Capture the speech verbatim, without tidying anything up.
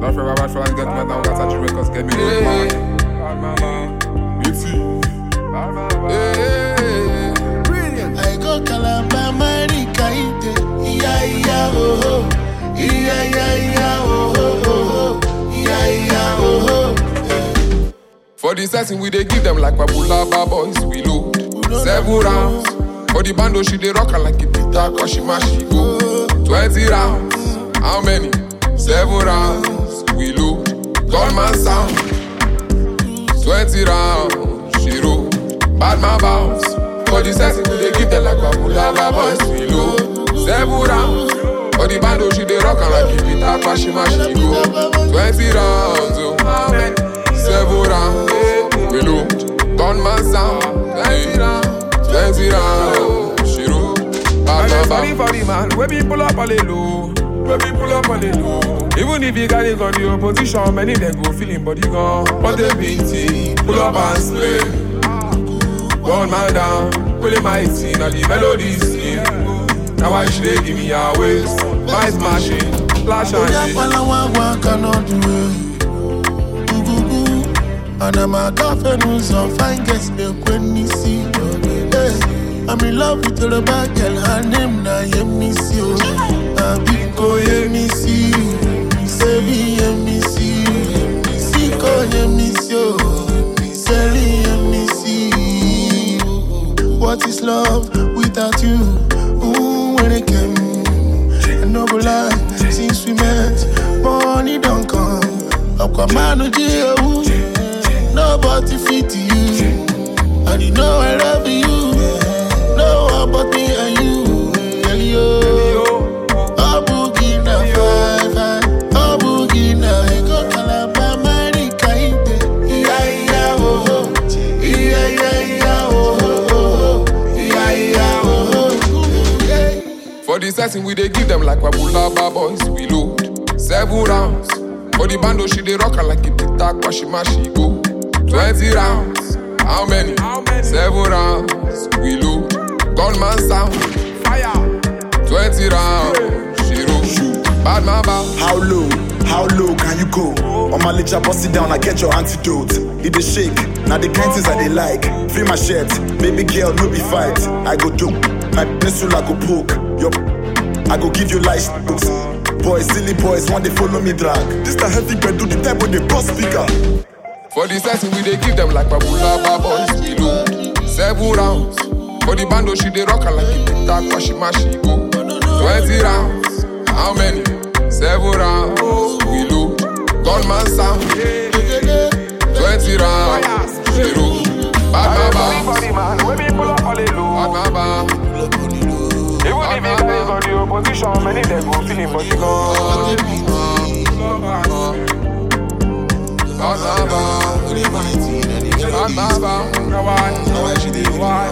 Love forever, bad for like get mad now. Got such records, get me good man. Bad mama, beauty. Bad mama, brilliant. I go Calabar, Marika, yeah, yeah, oh, oh, yeah, yeah, yeah, oh, oh, oh, yeah, yeah, oh, oh. For the setting, we they give them like Babulaba boys, we load. Seven rounds. For the bando, she they rock her like a pita, cause she mash, she go. Twenty rounds. How many? Seven rounds. We load. Gunman sound. Twenty rounds. She roll. Bad man bounce. For the setting, we they give them like Babulaba boys, we load. Seven rounds. For the bando, she they rock her like a pita, cause she mash, she go. Twenty rounds. Oh, how many? Seven rounds. We load. Gunman sound. Twenty rounds. Twenty rounds, she roll. Bad man, bad for the man. When we pull up on the low, when we pull up on the low. Even if you got it on the opposition, many they go feeling body gone. But the beating, pull up and slay. Gun man down, pull in my team, now the melody sing. Now I should they give me a waist, my smashing, flash and shit. Cannot do it. And I'm a cafe news on fine guest when you see. I'm in love with the bad girl, her name na Yemisi. Abiko Yemisi, Sebi Yemisi, Siko Yemisi, Seli Yemisi. What is love without you? Ooh, when it came, a noble life since we met, money don't come. Aquaman, nobody fit you, and you know I love you. No one but me and you, Elio. Oh, boogie na five, oh, boogie na go Calabar, Marika, yeah, yeah, oh, yeah, yeah, yeah, oh, yeah, yeah, oh. For the setting, we they give them like Babulaba boys, we load. Seven rounds. For the bando, she they rock her like a pita, cause she mash, she go. Twenty rounds. How many? How many? Seven rounds. We load. Gunman sound. Fire. Twenty rounds. She roll. Bad man bounce. How low? How low can you go? On my licha, bust it down, I get your antidote. It dey shake. Now the kind things that they like. Free my shirt. Baby girl, no be fight. I go do. My peninsula go poke. Your I go give you light books. Boys, silly boys, want they follow me drag. This the heavy bed, do the type when they boss speaker. For the setting, we they give them like Babulaba boys, we load. Seven rounds. For the bando, she they rock her like a pita, cause she mash, she go. Twenty rounds. How many? Seven rounds. We load. Gunman sound. Twenty rounds. She roll. Bad man bounce. Bad man bounce. Even if you guys on the opposition, many they go feeling for the gun. Bad man bounce. Bad man bounce. Why? Why she did? Why?